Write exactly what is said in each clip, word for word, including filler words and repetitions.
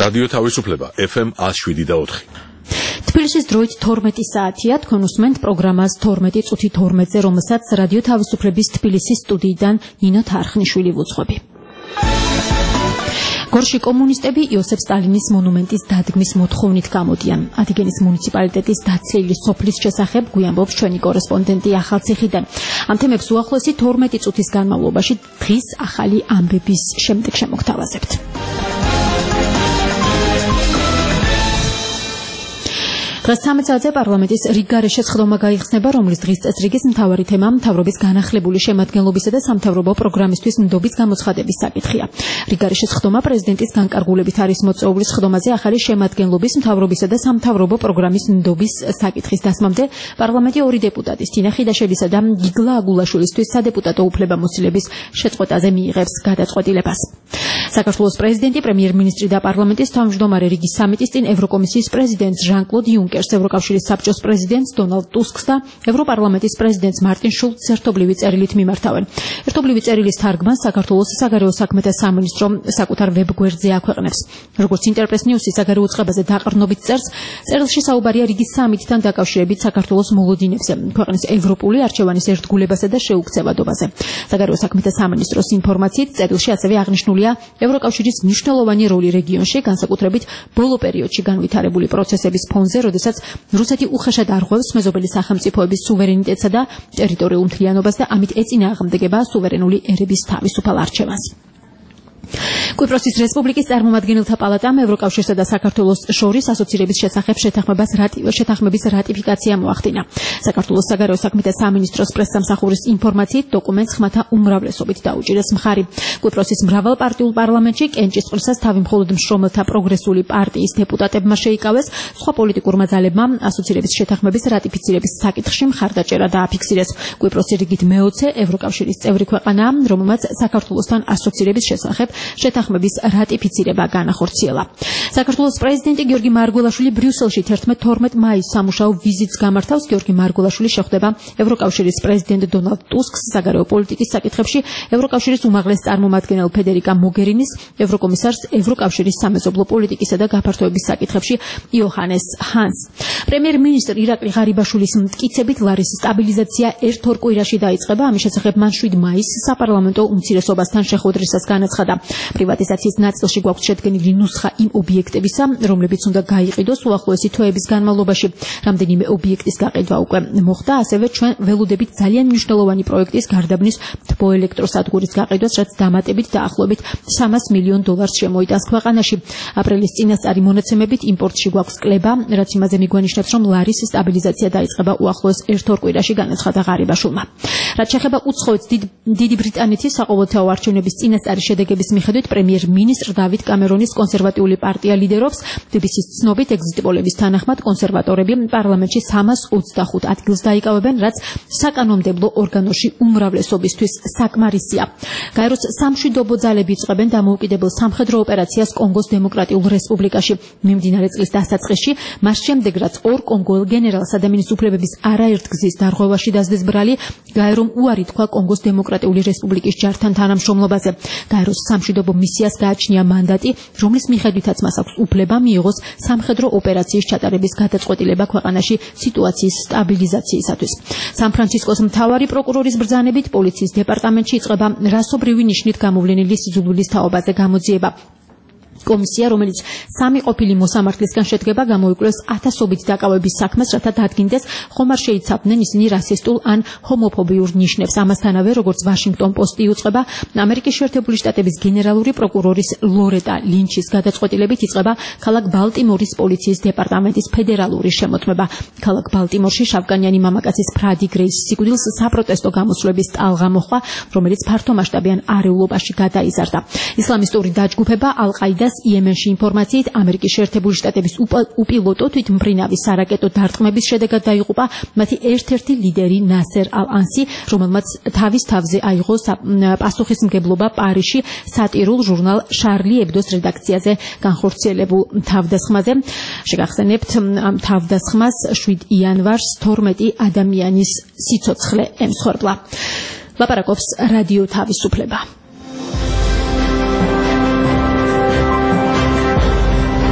რადიო თავისუფლება ეფ ემ one oh seven და four. თბილისის დროით თორმეტი საათია, თქვენ უსმენთ პროგრამას თორმეტი წუთი თორმეტზე, რომელსაც რადიო თავისუფლების თბილისის სტუდიიდან ნინო თარხნიშვილი ვუძღვები. გორში კომუნისტები იოსებ სტალინის მონუმენტის დადგმის მოთხოვნით გამოდიან. ადიგენის მუნიციპალიტეტის დაცლილი სოფლის შესახებ გვიამბობს ჩვენი კორესპონდენტი ახალციხიდან. ამ თემებს უახლოესი თორმეტი წუთის განმავლობაში დღის ახალი ამბების შემდეგ შემოგთავაზებთ. დღეს ცამეტ საათზე პარლამენტის რიგგარეშე სხდომა გაიხსნება, რომლის დღის წესრიგის მთავარი თემა მთავრობის განახლებული შემადგენლობისა და სამთავრობო პროგრამისთვის ნდობის გამოცხადების საკითხია. რიგგარეშე სხდომა პრეზიდენტის განკარგულებით არის მოწვეული. სხდომაზე ახალი შემადგენლობის მთავრობისა და სამთავრობო პროგრამის ნდობის საკითხის დასმამდე პარლამენტი ორი დეპუტატის თინა ხიდაშვილისა და გიგლა აგულაშვილისთვის სადეპუტატო უფლებამოსილების შეწყვეტაზე მიიღებს გადაწყვეტილებას. საქართველოს პრეზიდენტი, პრემიერ-მინისტრი და პარლამენტის თავმჯდომარე რიგის სამიტის წინ ევროკომისიის პრეზიდენტს ჟან-კლოდ იუნკერს, ევროკავშირის საბჭოს პრეზიდენტს დონალდ ტუსკს და ევროპარლამენტის პრეზიდენტს მარტინ შულცს ერთობლივი წერილით მიმართავენ. ერთობლივი წერილის თარგმანს საქართველოს საგარეო საქმეთა სამინისტრო საკუთარ ვებგვერდზე აქვეყნებს. როგორც ინტერპრეს ნიუსი საგარეო წყებაზე დაყრდნობით წერს, წერილში საუბარია რიგის სამიტთან დაკავშირებით საქართველოს მოლოდინებზე, ქვეყნის ევროპული არჩევანის ერთგულებასა და შეუქცევადობაზე. საგარეო საქმეთა სამინისტროს ინფორმაციით, წერილში ასევე აღნიშნულია ევროკავშირის მნიშვნელოვანი როლი რეგიონში, განსაკუთრებით ბოლო პერიოდში განვითარებული პროცესების ფონზე, როდესაც რუსეთი უხეშად არღვევს მეზობელი სახელმწიფოების სუვერენიტეტსა და ტერიტორიულ მთლიანობას და ამით ეწინააღმდეგება სუვერენული ერების თავისუფალ არჩევანს. კვიპროსის რესპუბლიკის წარმომადგენელთა პალატამ ევროკავშირსა და საქართველოს შორის ასოცირების შესახებ შეთანხმებას შეთანხმების რატიფიკაცია მოახდინა. საქართველოს საგარეო საქმეთა სამინისტროს პრესსამსახურის ინფორმაციით, დოკუმენტს ხმათა უმრავლესობით დაუჭირეს მხარი. კვიპროსის მრავალპარტიულ პარლამენტში კენჭისყრისას თავი მხოლოდ მშრომელთა პროგრესული პარტიის დეპუტატებმა შეიკავეს, სხვა პოლიტიკურმა ძალებმა ასოცირების შეთანხმების რატიფიცირების საკითხში მხარდაჭერა დააფიქსირეს. კვიპროსი რიგით მეოცე ევროკავშირის წევრი ქვეყანაა, რომელმაც საქართველოსთან ასოცირების შესახებ შეთანხმების რატიფიცირება განახორციელა. საქართველოს პრეზიდენტი გიორგი მარგველაშვილი ბრიუსელში თერთმეტ-თორმეტ მაისს სამუშაო ვიზიტს გამართავს. გიორგი მარგველაშვილი შეხვდება ევროკავშირის პრეზიდენტ დონალდ ტუსკს, საგარეო პოლიტიკის საკითხებში ევროკავშირის უმაღლეს წარმომადგენელ ფედერიკა მოგერინის, ევროკომისარს ევროკავშირის სამეზობლო პოლიტიკისა და გაფართოების საკითხებში იოჰანეს ჰანს. პრემიერ-მინისტრ ირაკლი ღარიბაშვილის მტკიცებით ლარის სტაბილიზაცია ერთ-ორ კვირაში დაიწყება. ამის შესახებ მან შვიდ მაისს საპარლამენტო უმცირესობასთან შეხვედრისას განაცხადა. პრივატიზაციის ნაწილში გვაქვს შედგენილი ნუსხა იმ ობიექტებისა, რომლებიც უნდა გაიყიდოს უახლოესი თვეების განმავლობაში. რამდენიმე ობიექტის გაყიდვა უკვე მოხდა, ასევე ჩვენ ველოდებით ძალიან მნიშვნელოვანი პროექტის გარდაბნის თბოელექტროსადგურის გაყიდვას, რაც დამატებით დაახლოებით სამას მილიონ დოლარს შემოიტანს ქვეყანაში. აპრილის წინასწარი მონაცემებით იმპორტში გვაქვს კლება, რაც იმაზე მიგვანიშნებს, რომ ლარის სტაბილიზაცია დაიწყება უახლოეს ერთ-ორ კვირაში, განაცხადა ღარიბაშვილმა. რაც შეეხება უცხოეთს, დიდი ბრიტანეთის საყოველთაო არჩევნების წინასწარი შედეგების მიხედვით პრემიერ-მინისტრ დავით კამერონის კონსერვატიული პარტია ლიდერობს. ბი ბი სის ცნობით ეგზიტ პოლების თანახმად კონსერვატორები პარლამენტში სამას ოცდახუთ ადგილს დაიკავებენ, რაც საკანონმდებლო ორგანოში უმრავლესობისთვის საკმარისია. გაეროს სამშვიდობო ძალები იწყებენ დამოუკიდებელ სამხედრო ოპერაციას კონგოს დემოკრატიულ რესპუბლიკაში. მიმდინარე წლის დასაწყისში, მას შემდეგ რაც ორ კონგოელ გენერალს ადამიანის უფლებების არაერთგზის დარღვევაში დასდეს ბრალი, გაერომ უარი თქვა კონგოს დემოკრატიული რესპუბლიკის ჯართან თანამშრომლობაზე. გაეროს სამშვიდობო მისიას გააჩნია მანდატი, რომლის მიხედვითაც მას აქვს უფლება მიიღოს სამხედრო ოპერაციის ჩატარების გადაწყვეტილება ქვეყანაში სიტუაციის სტაბილიზაციისათვის. სან-ფრანცისკოს მთავარი პროკურორის ბრძანებით პოლიციის დეპარტამენტში იწყება რასობრივი ნიშნით გამოვლენილი სიძულვილის თაობაზე გამოძიება. კომისია, რომელიც სამი ყოფილი მოსამართლისგან შედგება, გამოიკვლევს ათასობით დაკავების საქმეს, რათა დადგინდეს ხომ არ შეიცავდნენ ისინი რასისტულ ან ჰომოფობიურ ნიშნებს. ამასთანავე, როგორც ვაშინგტონ პოსტი იუწყება, ამერიკის შეერთებული შტატების გენერალური პროკურორის ლორეტა ლინჩის გადაწყვეტილებით იწყება ქალაქ ბალტიმორის პოლიციის დეპარტამენტის ფედერალური შემოწმება. ქალაქ ბალტიმორში შავკანიანი მამაკაცის ფრადი გრეის სიკვდილს საპროტესტო გამოსვლების ტალღა მოჰყვა, რომელიც ფართომასშტაბიან არეულობაში გადაიზარდა. ისლამისტური დაჯგუფება ალ-ყაიდა იემენში ინფორმაციით ამერიკის შეერთებული შტატების უპილოტო თვითმფრინავის სარაკეტო დარტყმების შედეგად დაიღუპა მათი ერთ-ერთი ლიდერი ნასერ ალ-ანსი, რომელმაც თავის თავზე აიღო პასუხისმგებლობა პარიზში სატირულ ჟურნალ შარლი ებდოს რედაქციაზე განხორციელებულ თავდასხმაზე. შეგახსენებთ, ამ თავდასხმას შვიდ იანვარს თორმეტი ადამიანის სიცოცხლე ემსხვერპლა. ლაპარაკობს რადიო თავისუფლება.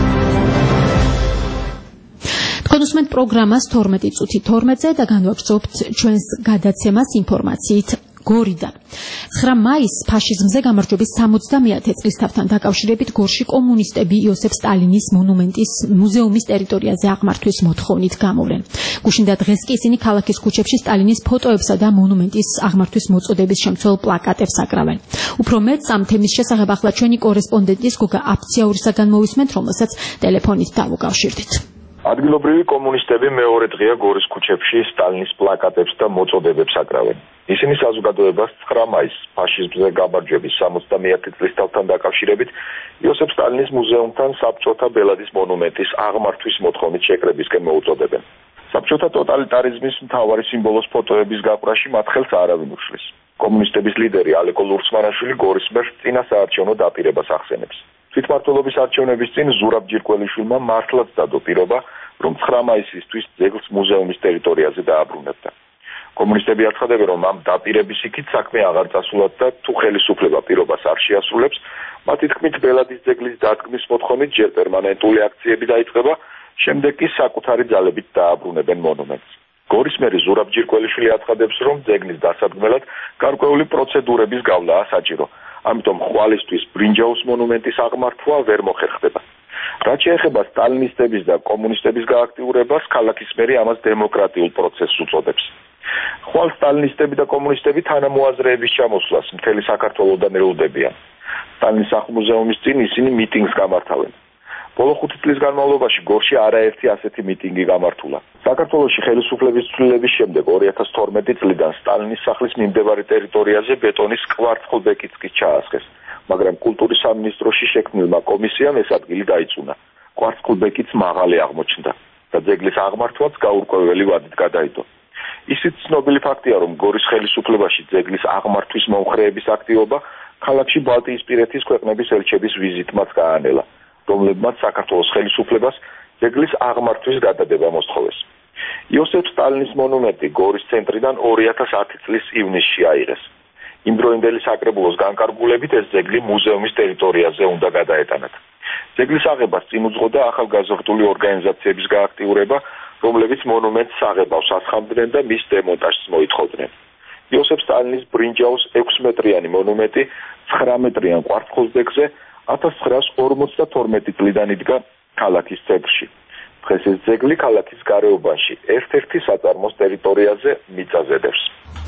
თქვენ უსმენთ პროგრამას თორმეტი წუთი თორმეტზე და განვაგრძობთ ჩვენს გადაცემას ინფორმაციით გორიდან. ცხრა მაისს ფაშიზმზე გამარჯვების სამოცდამეათე წლისთავთან დაკავშირებით გორში კომუნისტები იოსებ სტალინის მონუმენტის მუზეუმის ტერიტორიაზე აღმართვის მოთხოვნით გამოვლენ. გუშინ და დღეს კი ისინი ქალაქის ქუჩებში სტალინის ფოტოებსა და მონუმენტის აღმართვის მოწოდების შემცველ პლაკატებს აკრავენ. უფრო მეტს ამ თემის შესახებ ახლა ჩვენი კორესპონდენტის გოგა აფციაურისაგან მოვისმენთ, რომელსაც ტელეფონით დავუკავშირდით. ადგილობრივი კომუნისტები მეორე დღეა გორის ქუჩებში სტალინის პლაკატებს და მოწოდებებს აკრავენ. ისინი საზოგადოებას ცხრა მაისს ფაშიზმზე გამარჯვების სამოცდამეათე წლისთავთან დაკავშირებით იოსებ სტალინის მუზეუმთან საბჭოთა ბელადის მონუმენტის აღმართვის მოთხოვნით შეკრებისკენ მოუწოდებენ. საბჭოთა ტოტალიტარიზმის მთავარი სიმბოლოს ფოტოების გაყვრაში მათ ხელს არავინ უშლის. კომუნისტების ლიდერი ალეკო ლურსმანაშვილი გორის მერს წინასაარჩევნო დაპირებას ახსენებს. თვითმმართველობის არჩევნების წინ ზურაბ ჯირკველიშვილმა მართლაც დადო პირობა, რომ ცხრა მაისისთვის ძეგლს მუზეუმის ტერიტორიაზე დააბრუნებდა. კომუნისტები აცხადებენ, რომ ამ დაპირების იქით საქმე აღარ წასულათ და თუ ხელისუფლება პირობას არ შეასრულებს, მათი თქმით ბელადის ძეგლის დადგმის მოთხოვნით ჯერ პერმანენტული აქციები დაიწყება, შემდეგ კი საკუთარი ძალებით დააბრუნებენ მონუმენტს. გორის მერი ზურაბ ჯირკველიშვილი აცხადებს, რომ ძეგლის დასადგმელად გარკვეული პროცედურების გავლაა საჭირო. ამიტომ ხვალისთვის ბრინჯაოს მონუმენტის აღმართვა ვერ მოხერხდება. რაც შეეხება სტალინისტების და კომუნისტების გააქტიურებას, ქალაქის მერი ამას დემოკრატიულ პროცესს უწოდებს. ხვალ სტალინისტები და კომუნისტები თანამოაზრეების ჩამოსვლას მთელი საქართველოდან ელოდებიან. სტალინის სახლ-მუზეუმის წინ ისინი მიტინგს გამართავენ. ბოლო ხუთი წლის განმავლობაში გორში არაერთი ასეთი მიტინგი გამართულა. საქართველოში ხელისუფლების ცვლილების შემდეგ ორი ათას თორმეტი წლიდან სტალინის სახლის მიმდებარე ტერიტორიაზე ბეტონის კვარცხლბეკიც კი ჩაასხეს, მაგრამ კულტურის სამინისტროში შექმნილმა კომისიამ ეს ადგილი დაიწუნა. კვარცხლბეკიც მაღალი აღმოჩნდა და ძეგლის აღმართვაც გაურკვეველი ვადით გადაიდო. ისიც ცნობილი ფაქტია, რომ გორის ხელისუფლებაში ძეგლის აღმართვის მომხრეების აქტივობა ქალაქში ბალტიისპირეთის ქვეყნების ელჩების ვიზიტმაც გაანელა, რომლებმაც საქართველოს ხელისუფლებას ძეგლის აღმართვის გადადება მოსთხოვეს. იოსებ სტალინის მონუმენტი გორის ცენტრიდან ორი ათას ათი წლის ივნისში აიღეს. იმდროინდელი საკრებულოს განკარგულებით ეს ძეგლი მუზეუმის ტერიტორიაზე უნდა გადაეტანათ. ძეგლის აღებას წინ უძღოდა ახალგაზრდული ორგანიზაციების გააქტიურება, რომლებიც მონუმენტს აღებავს ასხამდნენ და მის დემონტაჟს მოითხოვდნენ. იოსებ სტალინის ბრინჯაოს ექვსი მეტრიანი მონუმენტი ცხრა მეტრიან კვარცხლბეკზე ათას ცხრაას ორმოცდათორმეტი წლიდან იდგა ქალაქის ცენტრში. დღეს ეს ძეგლი ქალაქის გარეუბანში ერთ-ერთი საწარმოს ტერიტორიაზე მიწაზედებს.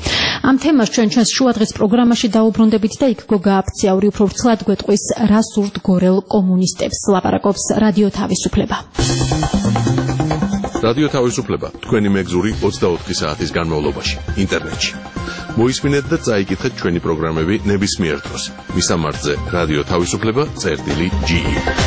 ამ თემას ჩვენ ჩვენს შუადღის პროგრამაში დაუბრუნდებით და იქ გოგა აფციაური უფრო ვრცლად გვეტყვის რა სურთ გორელ კომუნისტებს. ლაპარაკობს რადიო თავისუფლება. რადიო თავისუფლება თქვენი მეგზური ოცდაოთხი საათის განმავლობაში ინტერნეტში. მოისმინეთ და წაიკითხეთ ჩვენი პროგრამები ნებისმიერ დროს. მისამართზე რადიო თავისუფლება წერტილი ჯი.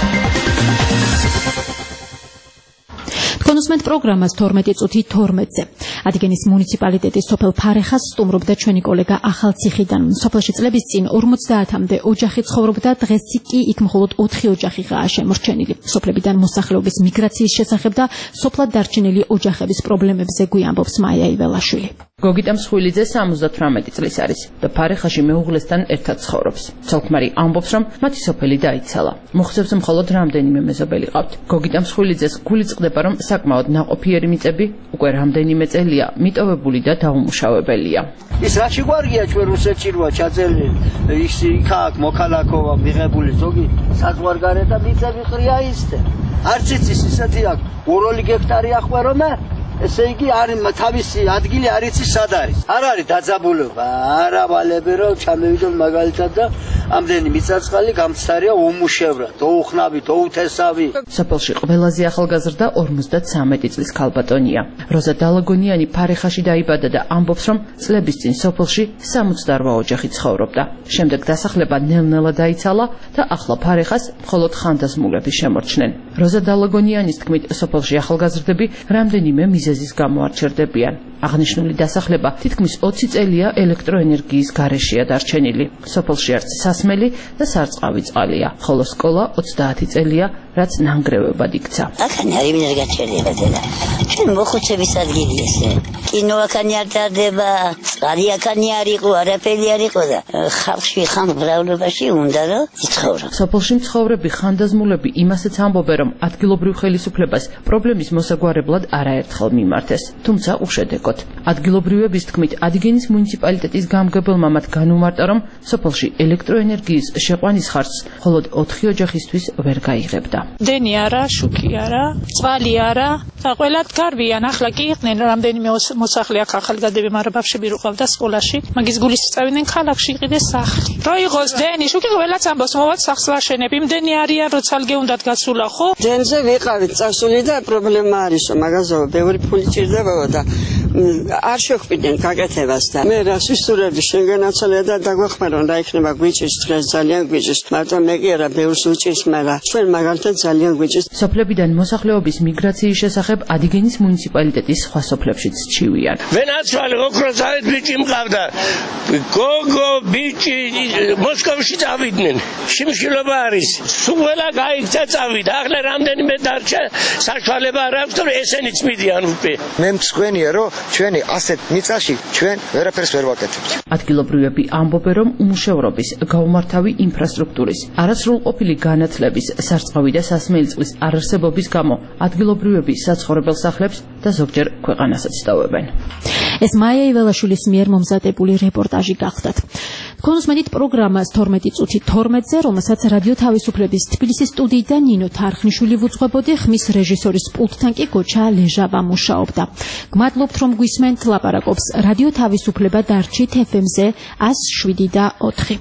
თქვენ უსმენთ პროგრამას თორმეტი წუთი თორმეტზე. ადიგენის მუნიციპალიტეტის სოფელ ფარეხას სტუმრობდა ჩვენი კოლეგა ახალციხიდან. სოფელში წლების წინ ორმოცდაათამდე ოჯახი ცხოვრობდა, დღეს კი იქ მხოლოდ ოთხი ოჯახიღაა შემორჩენილი. სოფლებიდან მოსახლეობის მიგრაციის შესახებ და სოფლად დარჩენილი ოჯახების პრობლემებზე გვიამბობს მაია იველაშვილი. გოგიტა მსხვილიძე სამოცდათვრამეტი წლის არის და ფარეხაში მეუღლესთან ერთად ცხოვრობს. ცოლ-ქმარი ამბობს, რომ მათი სოფელი დაიცალა. მოხსებს მხოლოდ რამდენიმე მეზობელი ყავთ. გოგიტა მსხვილიძეს გული წყდება, რომ საკმაოდ ნაყოფიერი მიწები უკვე რამდენიმე წელია მიტოვებული და დაუმუშავებელია. ის რა შეგვარგია ჩვენ რუსეთში როა ჩაძელილი, ის იქ მოქალაქოა მიღებული ზოგი საზღვარგარეთ და მიწები ყრია ისე. არც იცის ისეთი აქვს ორ ჰექტარი ახვერონა. ესე იგი არის თავისი ადგილი არ იცის სად არის. არ არის დაძაბულობა, არა ვალები რომ ჩამევიდონ მაგალითად და ამდენი მიწაწყალი გამცხარია უმუშევრად, ოუხნავი, ოუთესავი. სოფელში ყველაზე ახალგაზრდა ორმოცდათვრამეტი წლის ქალბატონია. როზა დალაგონიანი ფარეხაში დაიბადა და ამბობს, რომ წლების წინ სოფელში სამოცდაორ ოჯახი ცხოვრობდა. შემდეგ დასახლება ნელ-ნელა დაიცალა და ახლა ფარეხას მხოლოდ ხანდაზმულები შემორჩნენ. როზა დალაგონიანის თქმით, სოფელში ახალგაზრდები რამდენიმე მიზეზის გამო არ ჩერდებიან. აღნიშნული დასახლება თითქმის ოცი წელია ელექტროენერგიის გარეშეა დარჩენილი. სოფელში არც სასმელი და სარწყავი წყალია, ხოლო სკოლა ოცდაათი წელია, რაც ნანგრევებად იქცა. აქანი არის ვინერ გაჩერებადა. ჩვენ მოხუცების ადგილი ესე. კინო აქანი არ ტარდება, წყალი აქანი არ იყო, არაფერი არ იყო და ხალხში ხან ბრალობაში უნდა რომ იცხოვრო. სოფელში მცხოვრები ხანდაზმულები იმასაც ამბობენ, რომ ადგილობრივ ხელისუფლებას პრობლემის მოსაგვარებლად არაერთხელ მიმართეს, თუმცა უშედეგოდ. ადგილობრივების თქმით, ადგენის მუნიციპალიტეტის გამგებელმა მათ განუმარტა, რომ სოფელში ელექტროენერგიის შეყვანის ხარჯს მხოლოდ ოთხი ოჯახისთვის ვერ გაიღებდა. დენი არა, შუქი არა, წყალი არა და ყველა გარბიან. ახლა კი იყვნენ რამდენიმე მოსახლე აქ ახალგაზრდები, მაგრამ ბავშვები რო ყავდა სკოლაში, მაგის გულის წავიდნენ ქალაქში იყიდეს სახლი. რო იყოს დენი, შუქი ყველაც ამბობს, მოვალ სახლს ვაშენებ, იმდენი არიან, რო ცალკე უნდათ გასულა, ხო? დენზე ვიყავით წასული და პრობლემა არის, რომ მაგაზოა ბევრი ფული ჭირდებოდა და არ შეხვდნენ გაკეთებას და მე რა სისურვები შეგენაცვალე და დაგვეხმარო რა იქნება გვიჭირს დღეს ძალიან გვიჭირს მაგრამ მე კი არა ბევრს უჭირს მაგრამ ჩვენ მაგალითად ძალიან გვიჭირს. სოფლებიდან მოსახლეობის მიგრაციის შესახებ ადიგენის მუნიციპალიტეტის სხვა სოფლებშიც ჩივიან. ვენაცვალე ოქროსავეთ ბიჭი მყავდა გოგო ბიჭი მოსკოვში წავიდნენ შიმშილობა არის სულა გაიქცა წავიდა ახლა რამდენიმე დარჩა საშუალება არ აქვს რომ ესენიც მიდიან უკვე მე მსხვენია რომ ჩვენი ასეთ მიწაში ჩვენ ვერაფერს ვერ ვაკეთებთ. ადგილობრივები ამბობენ, რომ უმუშევრობის, გაუმართავი ინფრასტრუქტურის, არასრულყოფილი განათლების, სარწყავი და სასმელი წყლის არარსებობის გამო ადგილობრივები საცხოვრებელ სახლებს და ზოგჯერ ქვეყანასაც ტოვებენ. ეს მაია იველაშვილის მიერ მომზადებული რეპორტაჟი გახდათ. კონსმედით პროგრამას თორმეტი წუთი თორმეტზე, რომელსაც რადიო თავისუფლების თბილისის სტუდიიდან ნინო თარხნიშვილი ვუძღვებოდი, ხმის რეჟისორის პულტთან კი გოჩა ლეჟავა მუშაობდა. გმადლობთ რომ გვისმენთ, ლაპარაკობს რადიო თავისუფლება დარჩით ეფ ემ-ზე ათს შვიდი და ოთხი.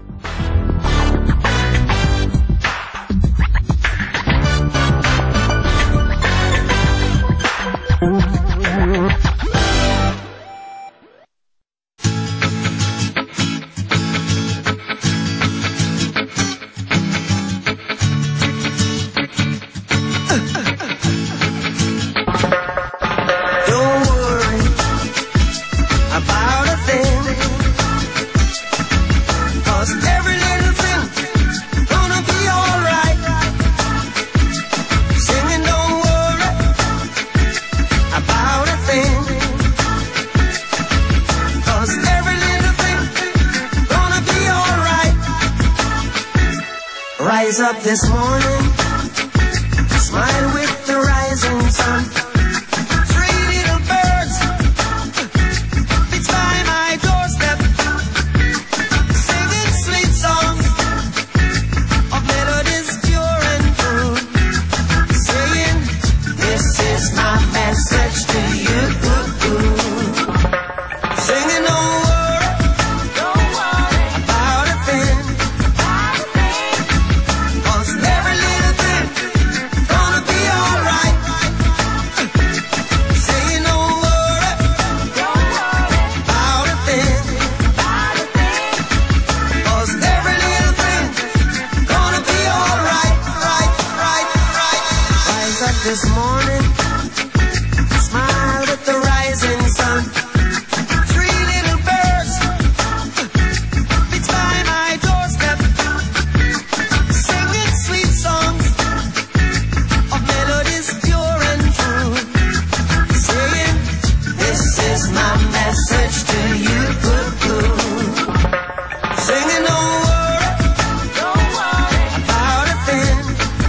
Rise up this morning, smile with the rising sun. Three little birds, it's by my doorstep, singing sweet songs of melodies pure and true, saying, this is my message to you. Singing, don't worry, don't worry about a thing. This morning, smile with the rising sun. Three little birds, it's by my doorstep, singing sweet songs of melodies pure and true, saying, this is my message to you. Singing, don't worry, don't worry about a thing.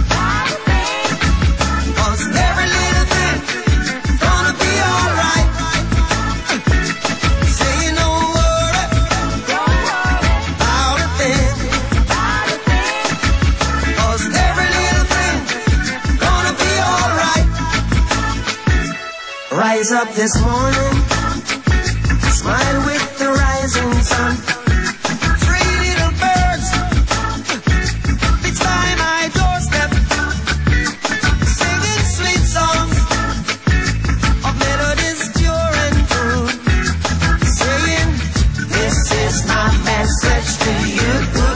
Rise up this morning, smile with the rising sun. Three little birds, it's by my doorstep, singing sweet songs of melodies pure and true, saying, this is my message to you.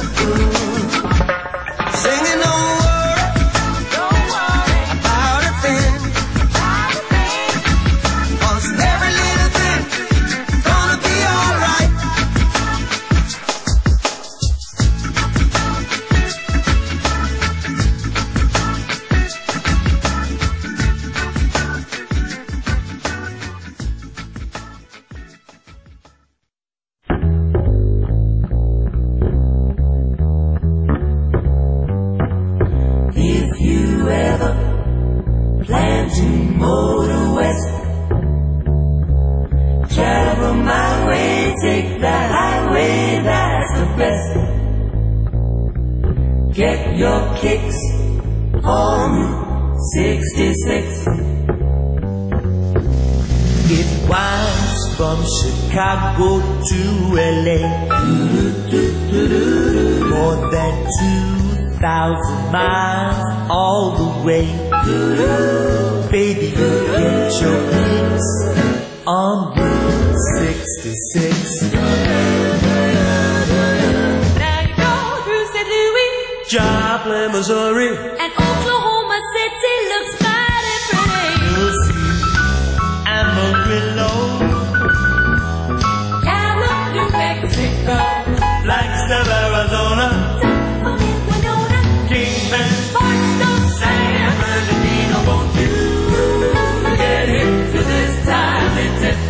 Singing, don't worry, don't worry about a thing. Every little thing gonna be alright. highway, take the highway, that's the best. Get your kicks on sixty-six. It winds from Chicago to L A, more than two thousand miles all the way. Baby, you get your kicks on Route sixty-six. Now you go through Saint Louis, Joplin, Missouri, and Oklahoma City looks mighty pretty. you'll see Amarillo, Gallup, New Mexico, Flagstaff, Arizona, don't forget Winona, Kingman, Barstow, San Bernardino. Won't you get into this time and tip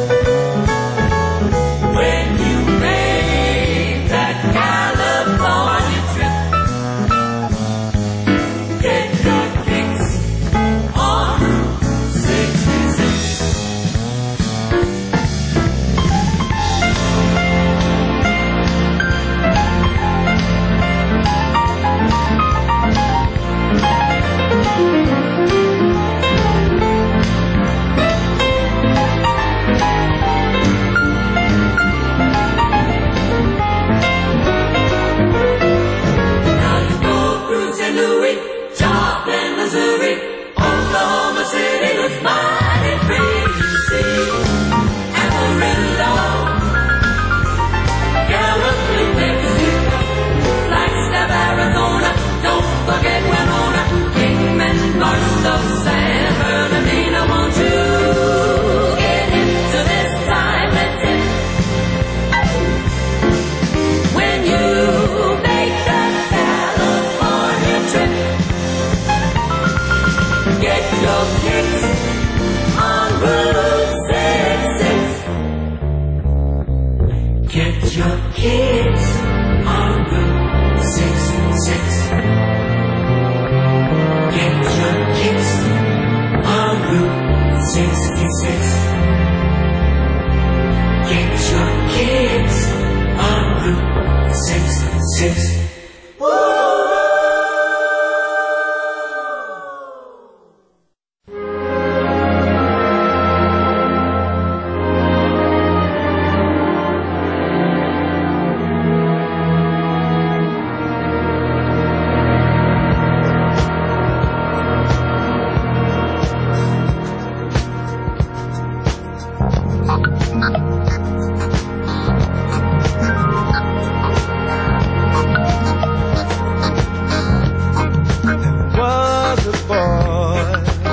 when you make that California trip? Get your kicks on sixty-six. Now you go through Saint Louis, Joplin, Missouri, Oklahoma City looks mighty pretty. You see Amarillo, Gallup, New Mexico, Flagstaff, Arizona, don't forget Winona, Kingman, Barstow, San Bernardino. Won't you get into this time and tip when you make the California trip? Get your kicks on Route sixty-six. Get your kicks on Route sixty-six. Get your kicks on Route sixty-six. Get your kicks on Route sixty-six. Was a boy,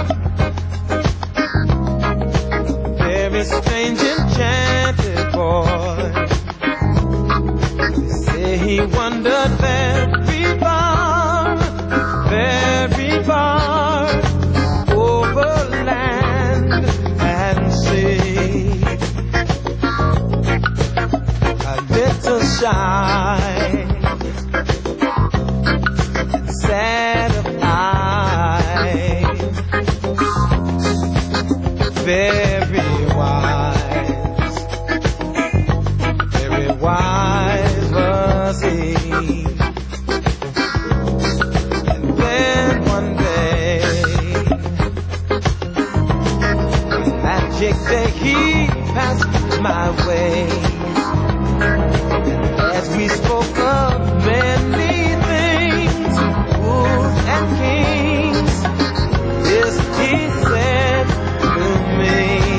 very strange, enchanted boy. Say he wandered very far, very far, over land and sea. A little shy, sad of eye, very wise, very wise was he. And then one day, magic day, he passed my way. And as we spoke of many things, fools and kings, this he said to me.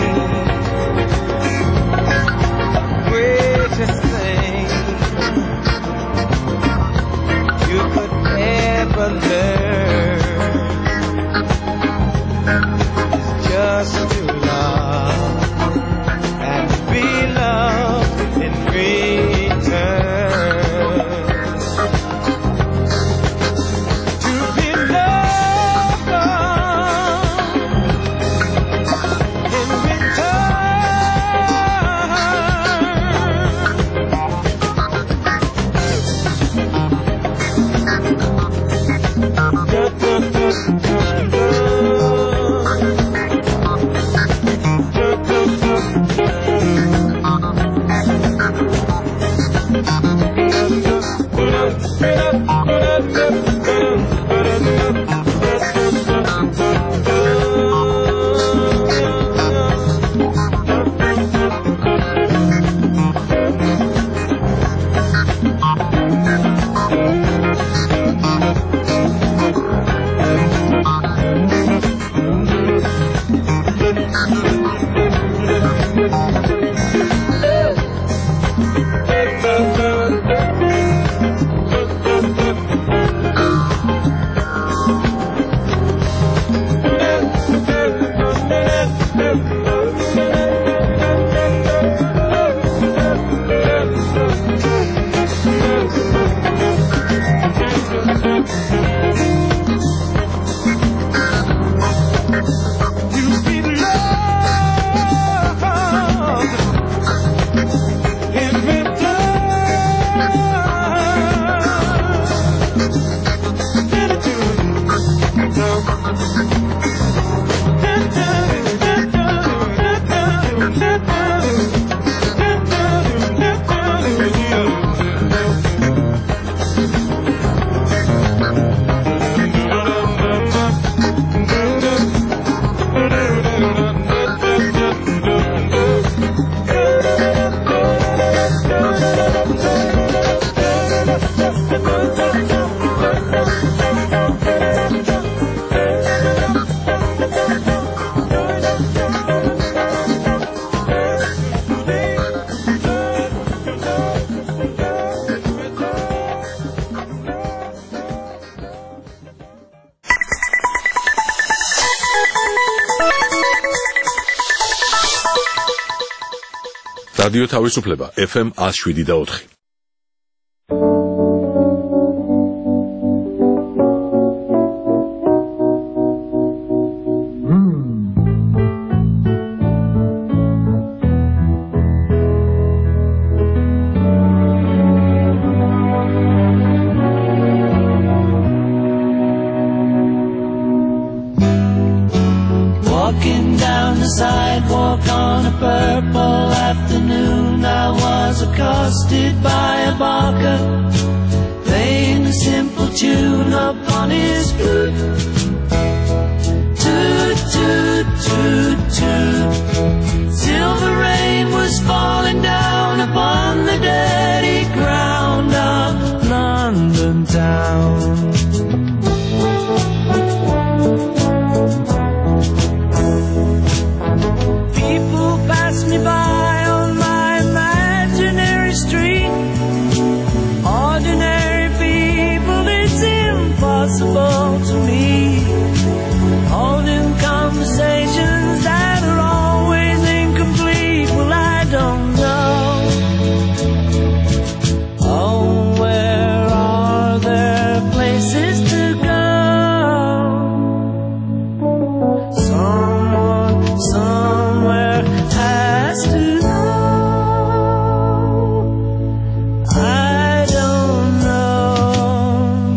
რადიო თავისუფლება ეფ ემ one oh seven და four. Walking down the sidewalk on a purple afternoon, I was accosted by a barker playing a simple tune upon his flute. Toot, toot, toot, toot. Silver rain was falling down upon the dirty ground of London town. Me by on my imaginary street. Ordinary people, it's impossible to meet. Holding conversations that are always incomplete. Well, I don't know. Oh, where are there places to go? Someone, somewhere has to know. I don't know.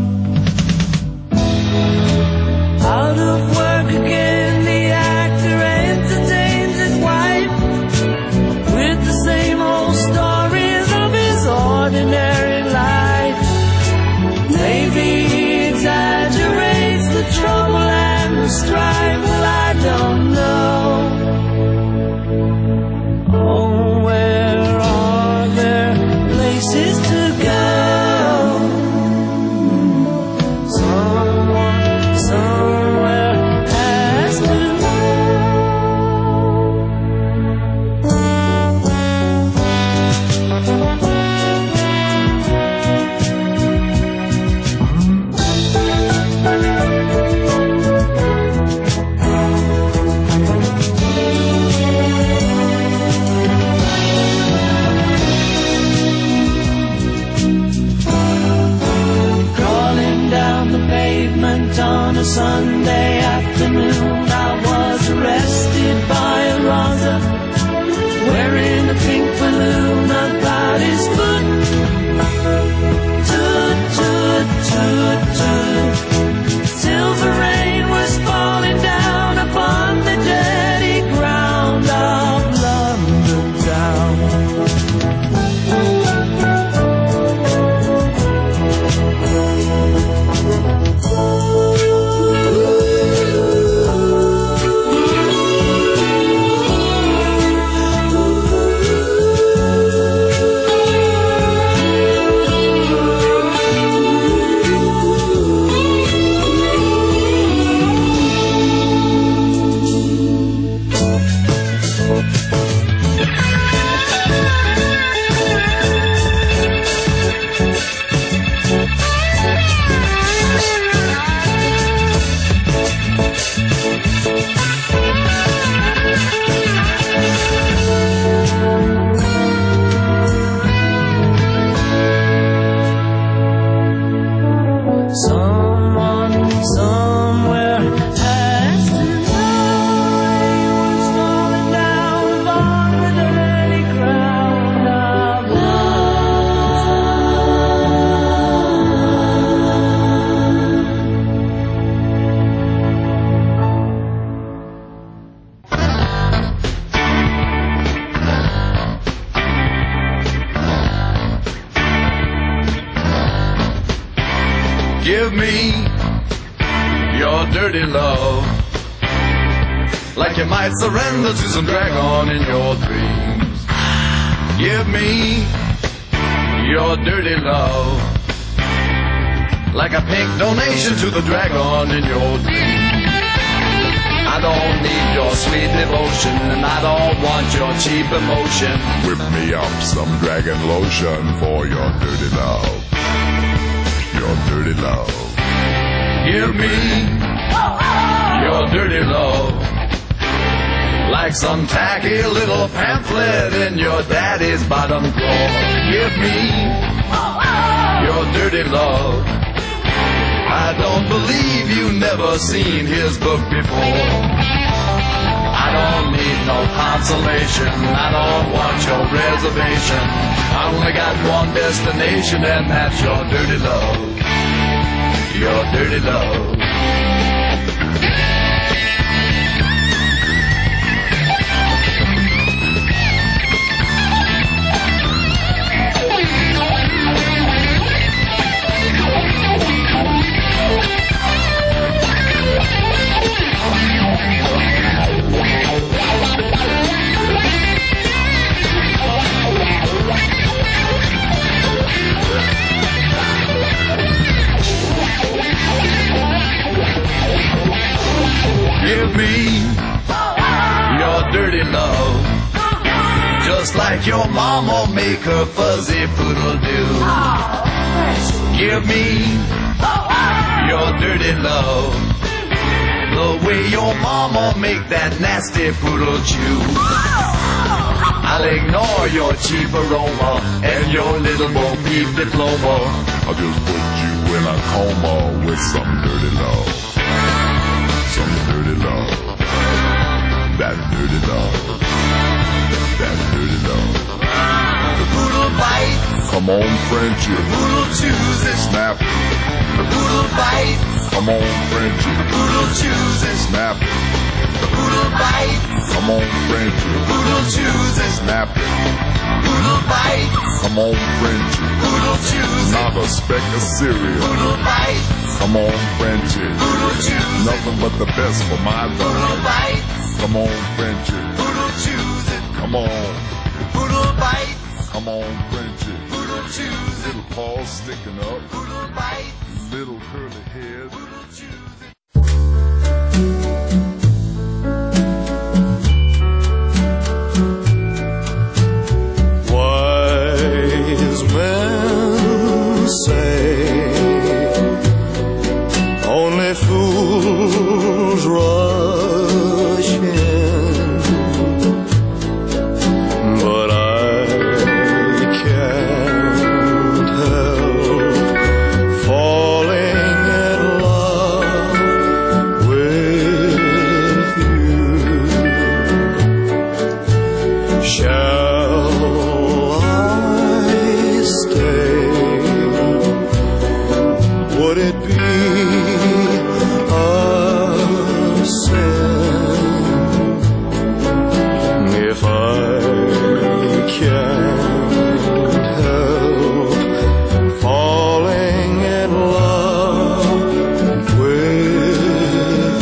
Out of work again, the actor entertains his wife with the same old stories of his ordinary life. Maybe he exaggerates the trouble and the strife. Well, I don't know. Places to go. Someone, somewhere has to on a Sunday afternoon, I was arrested by a Raza wearing a pink balloon about his foot. Toot, toot, toot, toot. Silver rain was falling down upon the dirty ground of London town. Give me your dirty love, like you might surrender to some dragon in your dreams. Give me your dirty love, like a pink donation to the dragon in your dreams. I don't need your sweet devotion, and I don't want your cheap emotion. Whip me up some dragon lotion for your dirty love. Your dirty love. Give me your dirty love, like some tacky little pamphlet in your daddy's bottom drawer. Give me your dirty love. I don't believe you never seen his book before. I don't need no consolation, I don't want your reservation. I only got one destination, and that's your dirty love. Your dirty love. Give me your dirty love, just like your mama make her fuzzy poodle do. Give me your dirty love, the way your mama make that nasty poodle chew. I'll ignore your cheap aroma and your little Bo Peep diploma. I'll just put you in a coma with some dirty love. Some dirty love. That dirty love. That dirty love. The poodle bites. Come on, Frenchie. The poodle chews and snap. The poodle bites. Come on, Frenchie. The poodle chews and snap. The poodle bites. Come on, Frenchie. The poodle chews and snap. Poodle bites. Come on, Frenchie. Poodle chews. Not a speck of cereal. Poodle bites. Come on, Frenchie. Poodle chews. Nothing but the best for my love. Poodle bites. Come on, Frenchie. Poodle chews. Come on. Poodle bites. Come on, Frenchie. Poodle chews. Little paws sticking up. Poodle bites. Little curly head. Poodle chews. Wise men say only fools rush in, but I can't help falling in love with you. Shall I stay? Would it be a sin if I can't help falling in love with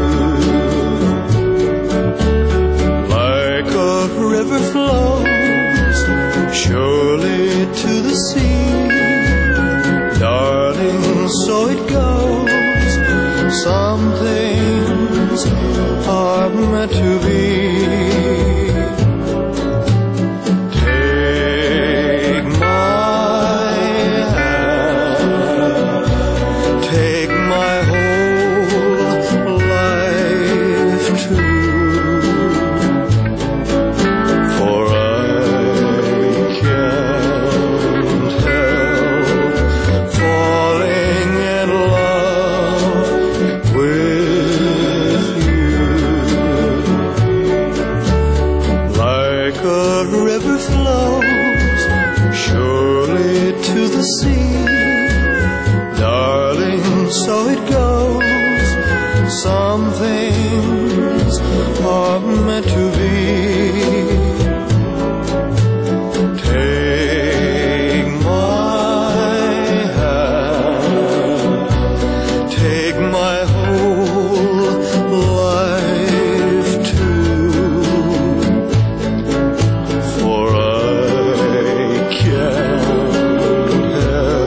you? Like a river flows surely to the sea, darling, so it goes. Some things are meant to be. Take my hand, take my whole life too, for I can't help falling in love with you. Like a river flows surely to the sea, darling, so it goes. Some things are meant to be. Take my hand, take my whole life too, for I can't help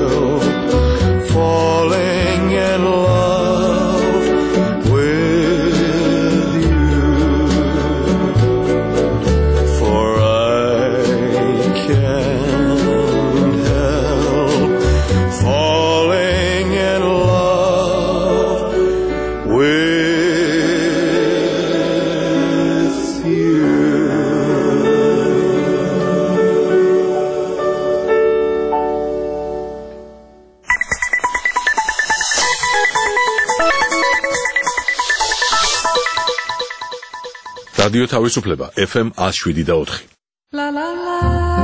რადიო თავისუფლება ეფ ემ one oh seven და four. La la la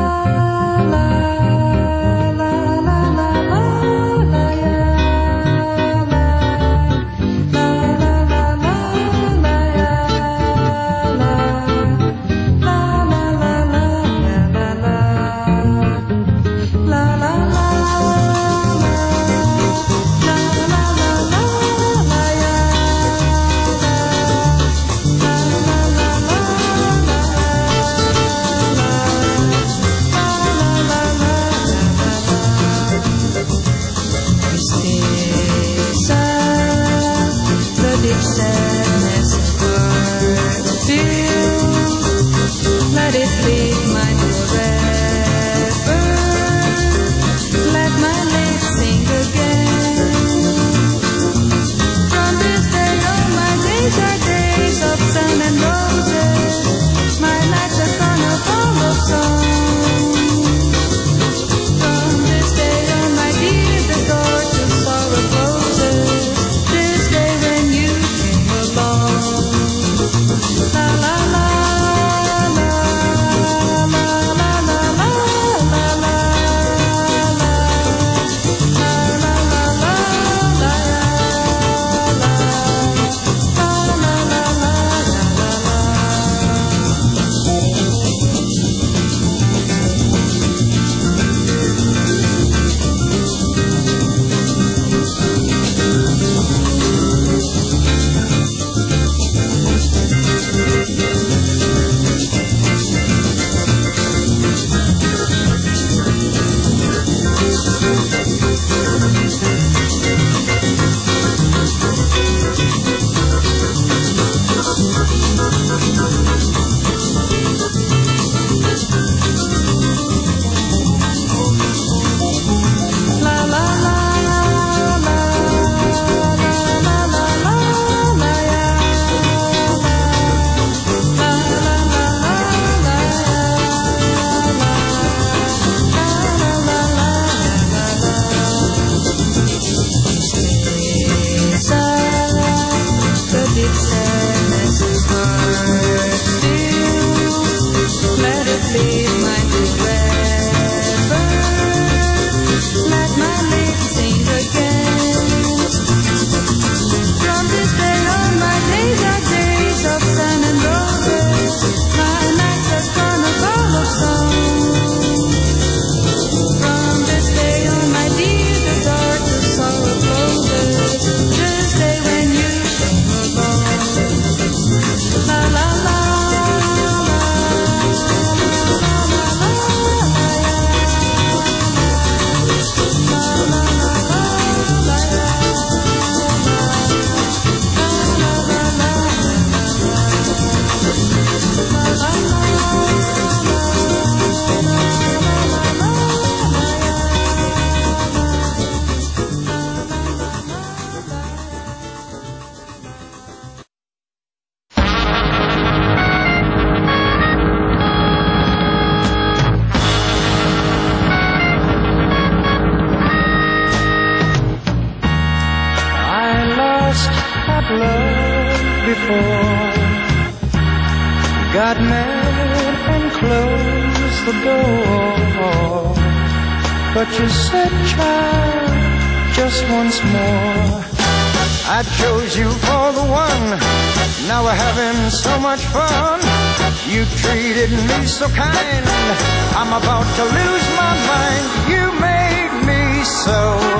so kind, I'm about to lose my mind. You made me so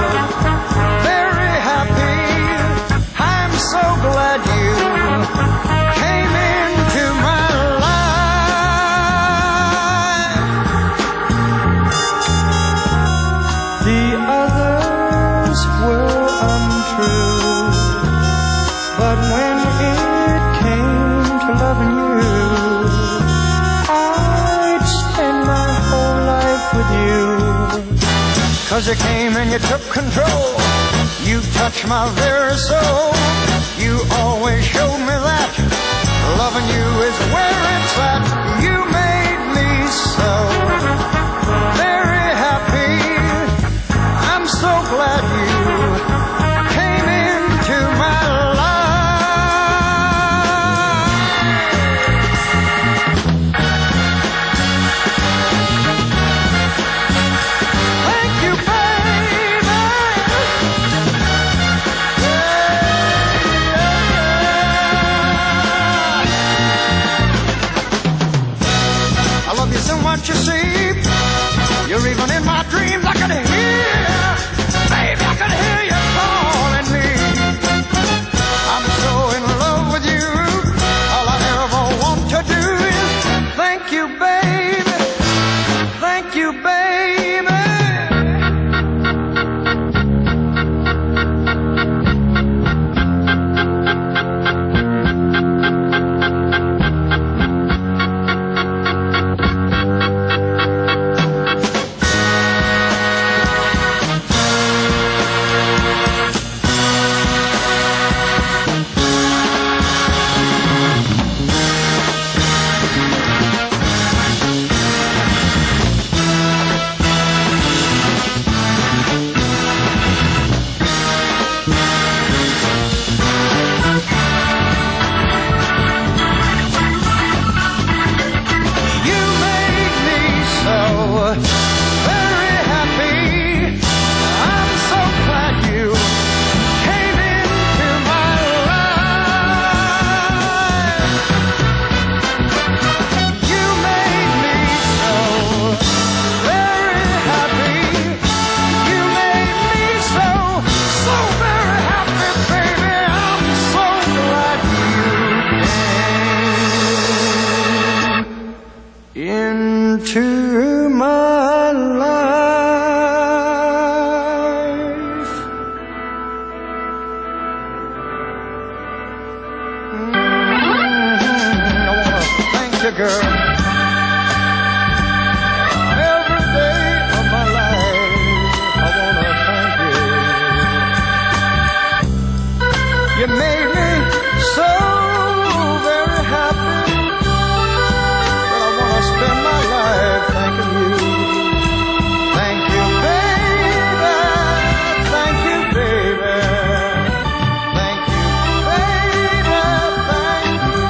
very happy. I'm so glad you came into my life. The others were untrue, but when it came to loving you, cause you came and you took control. You touched my very soul. You always showed me that loving you is where it's at. You made me so very happy. I'm so glad you came into my life. or even in my dreams I could hear, baby, I could hear you calling me. I'm so in love with you, all I ever want to do is thank you, baby, thank you, baby. Into my life. Mm-hmm. I wanna thank you, girl. Every day of my life, I wanna thank you. You made me so very happy. Spend my life thanking you. Thank you, baby. Thank you, baby. Thank you, baby. Thank you.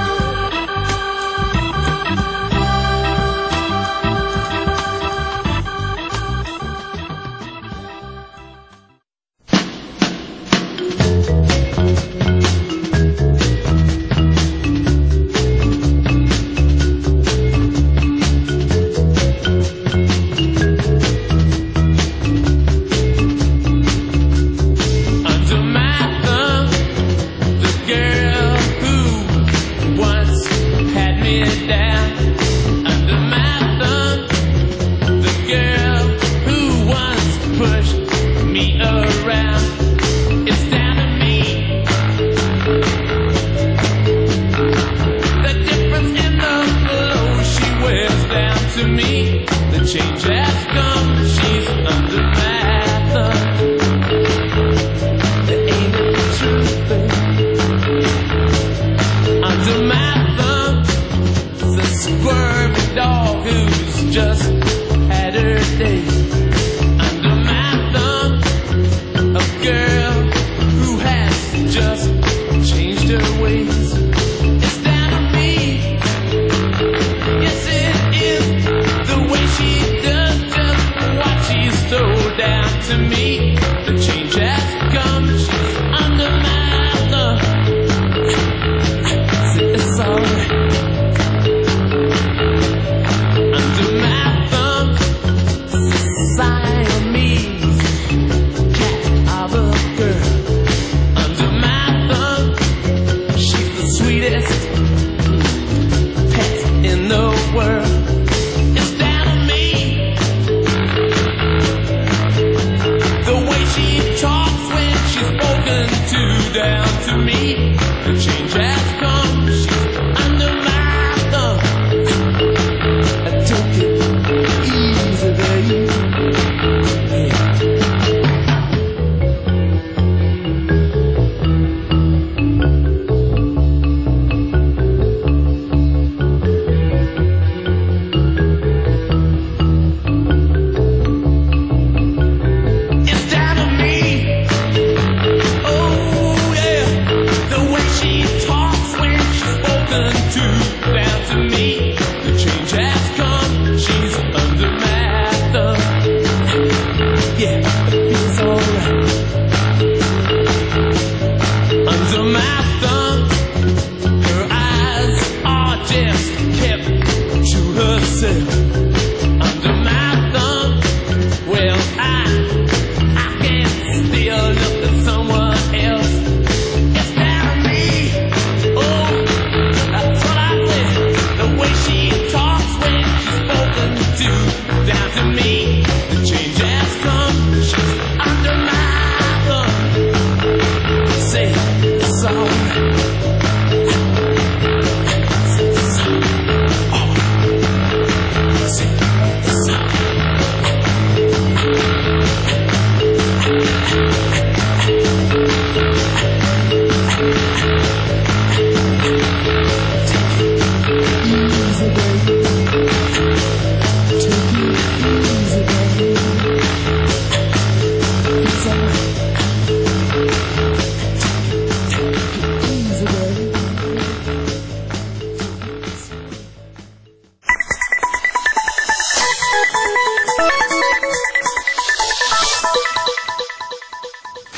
She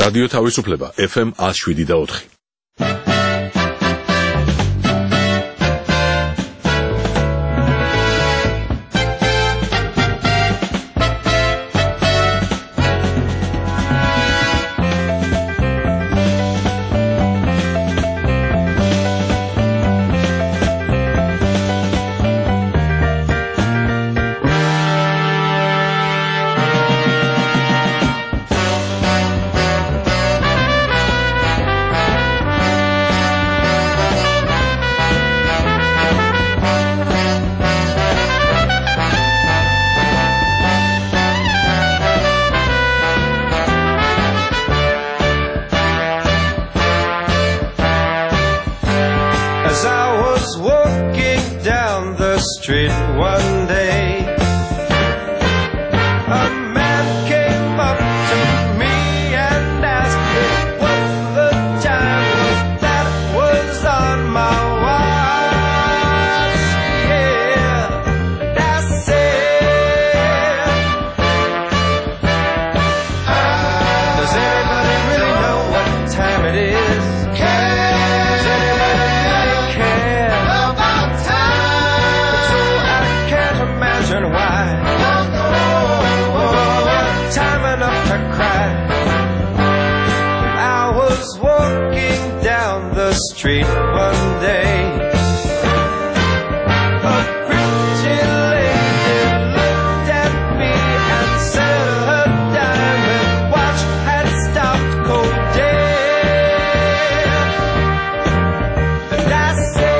რადიო თავისუფლება ეფ ემ one oh seven და four. Street one day, a man came up to me and asked me what the time was that was on my watch. Yeah, and I said, does anybody really know what time it is? Does anybody really care about time? Why? Oh, time enough to cry. I was walking down the street one day. A pretty lady looked at me and said her diamond watch had stopped cold dead. And I said,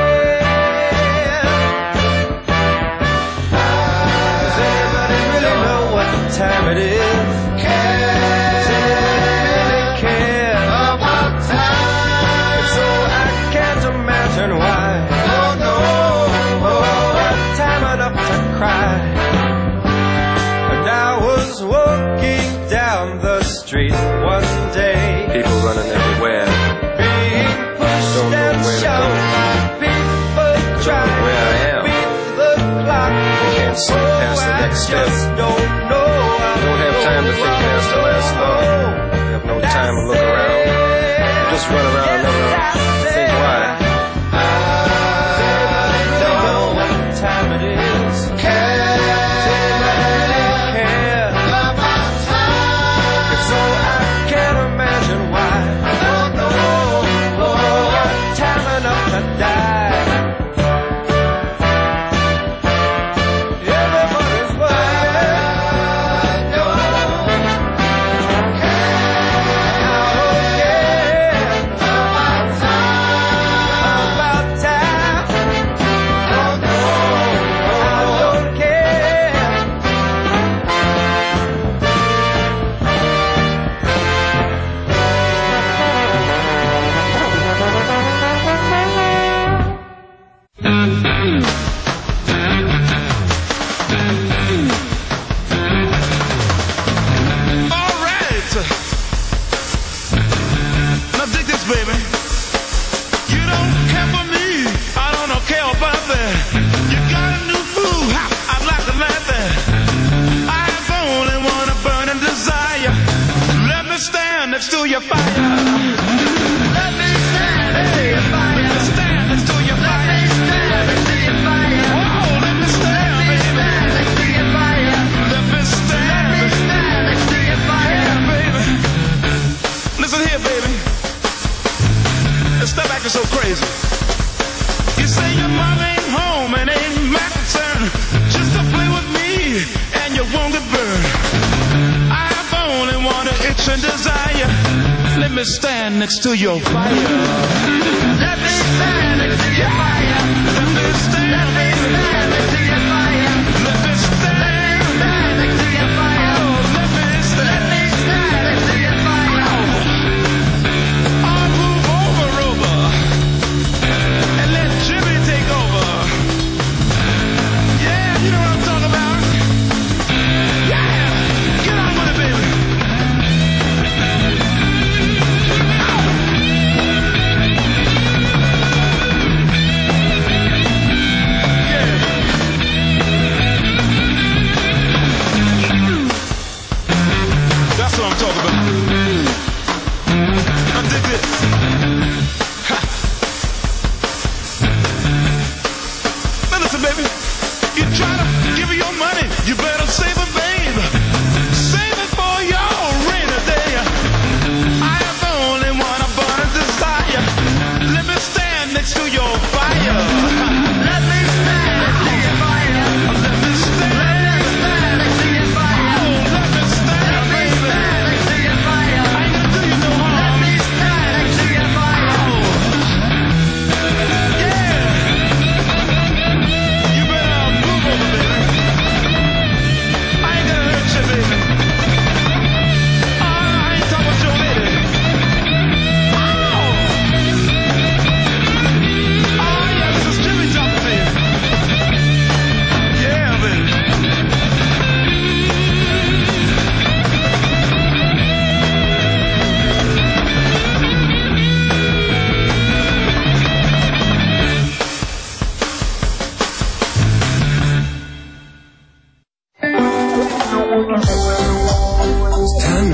time it is. Does anybody really care about time? And so I can't imagine why. Oh no, oh, time enough to cry. And I was walking down the street one day. People running everywhere, being pushed don't know and where to shoved. People trying where I am. to beat the clock. Can't see oh, past the next I step. just don't know. Don't have time to think past the last thought. Have no time to look around. Just run around and never think why. Don't know what time it is. Does anybody really care about time? And so I can't imagine why. Oh no, oh, time enough to die. Everybody's worried. To your fire. Let me stand next to your fire. Let me stand next to your fire. Let me stand next to your fire. Whoa, let me stand, let me stand next to your fire. Let me stand, let me stand next to your fire, yeah, baby. Listen here, baby. Stop acting so crazy. You say your mom ain't home and ain't my concern. Just to play with me and you won't get burned. I've only wanted itch and desire. Let me stand next to your fire. Let me stand next to your fire. Let me stand, let me stand next to your fire. Let me stand, stand next to your fire. Oh, let me stand, let me stand next to your fire. Oh. I'll move over, over, and let Jimmy take over. Yeah, you know what I'm talking about. Yeah, get on with it, baby.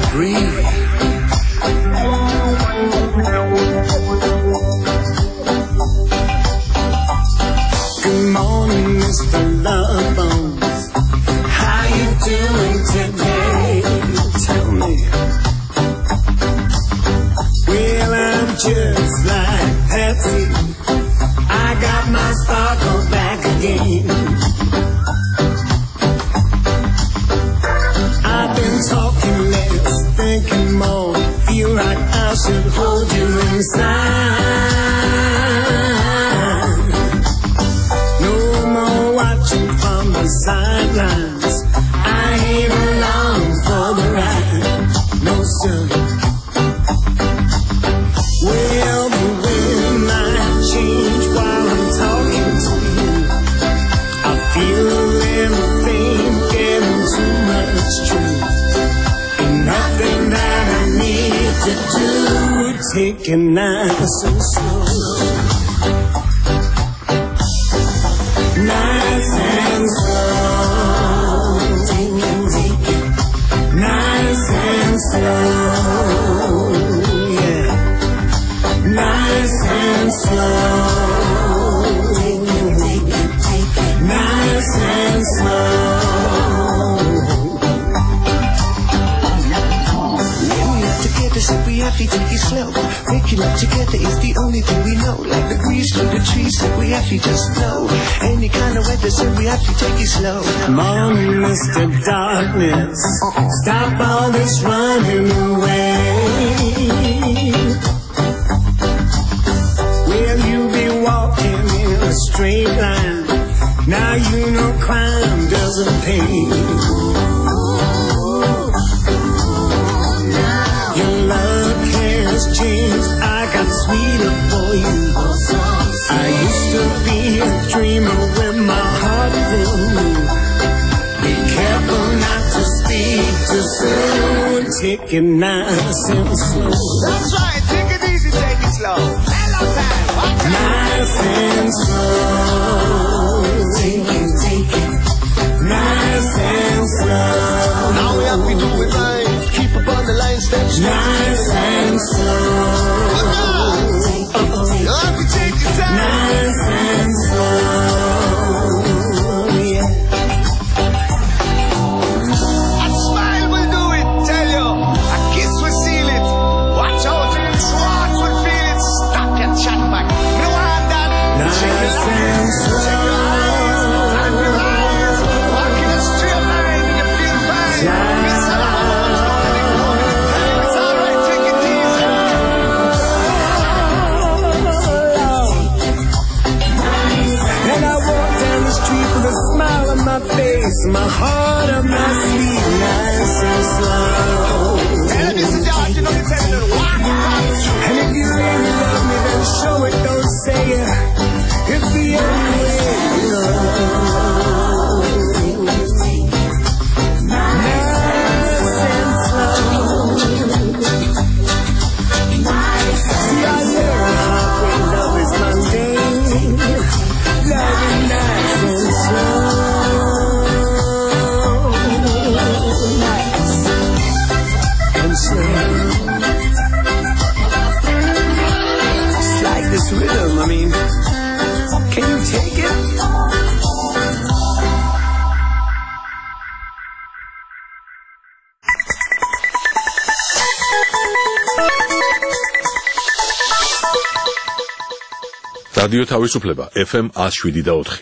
breathe. Good morning, Mister Love Bones. How you doing today? Tell me. Well, I'm just like Patsy. I got my sparkle back again. I've been talking less, thinking more. Feel like I should hold you inside. No more watching from the sidelines. I ain't along for the ride. No, sir. Well, the wind might change while I'm talking to you. I feel everything getting too much truth. And nothing that I need to do, take it nice and slow. Nice and slow. Take it, take it. Nice and slow. Yeah. Nice and slow. Take it, take it, take it. Nice and slow. So we have to take it slow. Making love together is the only thing we know. Like the breeze through the trees, so we have to just blow. Any kind of weather, so we have to take it slow. Come on, Mister Darkness. Stop all this running away. Will you be walking in a straight line? Now you know crime doesn't pay. Your love has changed, I got sweeter for you. I used to be a dreamer with my heart full. Be careful not to speak too soon. Take it nice and slow. That's right, take it easy, take it slow. Hello time, watch out. Nice and slow. Take it, take it. Nice and slow. Now we have to do it right. Keep up on the line, step straight. Nice and slow. You have to take your time. Nice and slow. Yeah. A smile will do it, tell you. A kiss will seal it. Watch out, Schwartz will feel it. Stop your chat back. No one that. Nice and slow. Check your eyes. Time your eyes. Walk in a straight line and you feel fine. Miss it's alright, take it easy. And I walk down the street with a smile on my face, my heart on my sleeve, nice and slow. Tell me, Mister George, you know you're telling them what? And if you really love me, then show it, don't say it. It's the only way to love. Nice and slow. See, I learned when love is my name. Love is nice and slow. Nice and slow. Just like this rhythm, I mean, can you take it? რადიო თავისუფლება ეფ ემ one oh seven და four.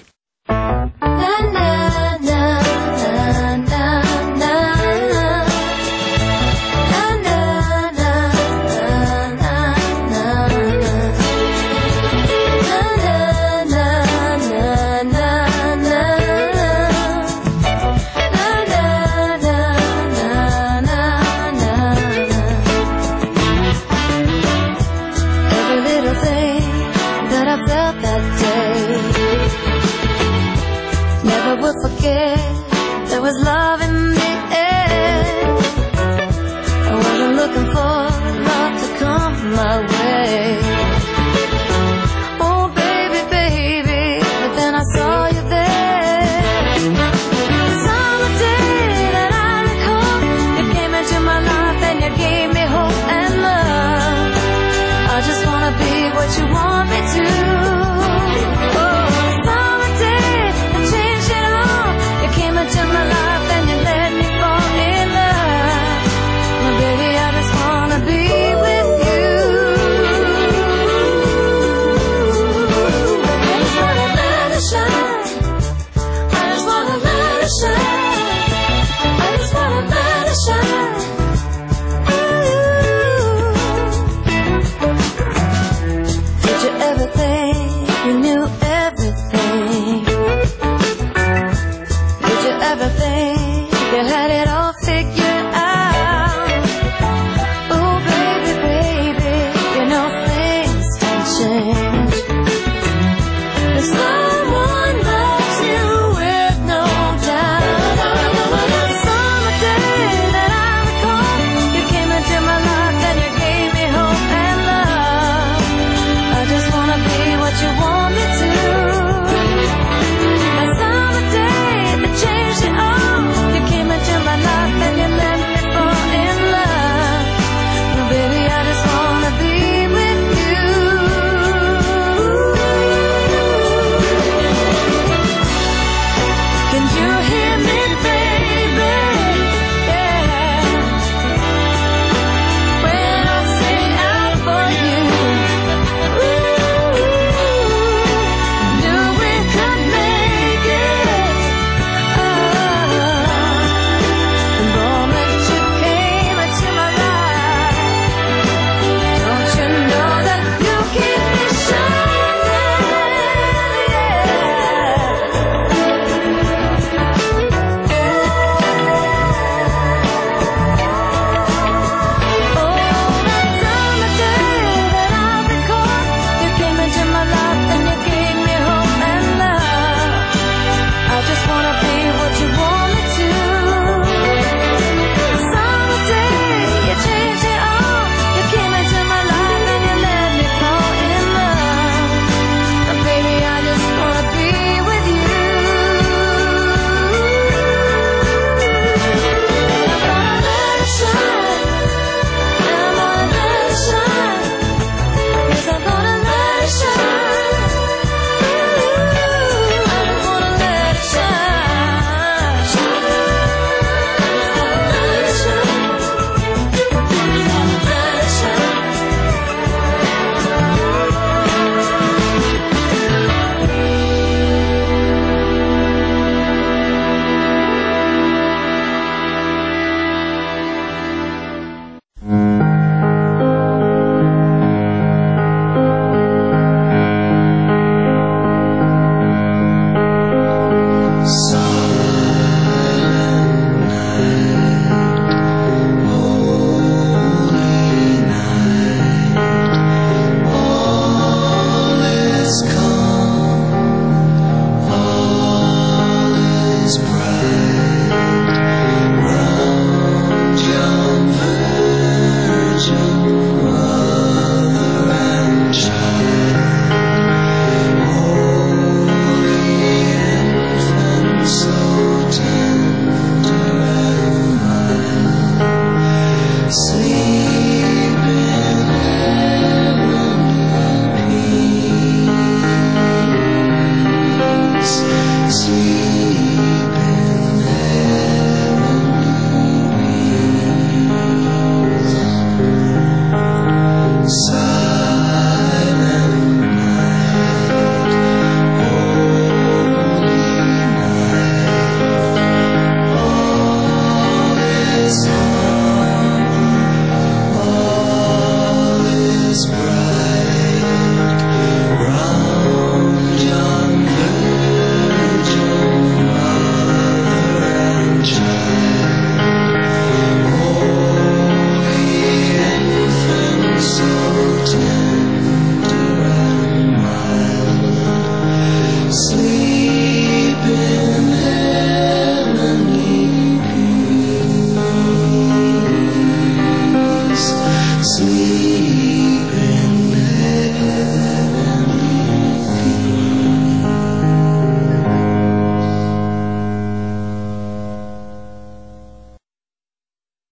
Every little thing that I felt that day sunshine.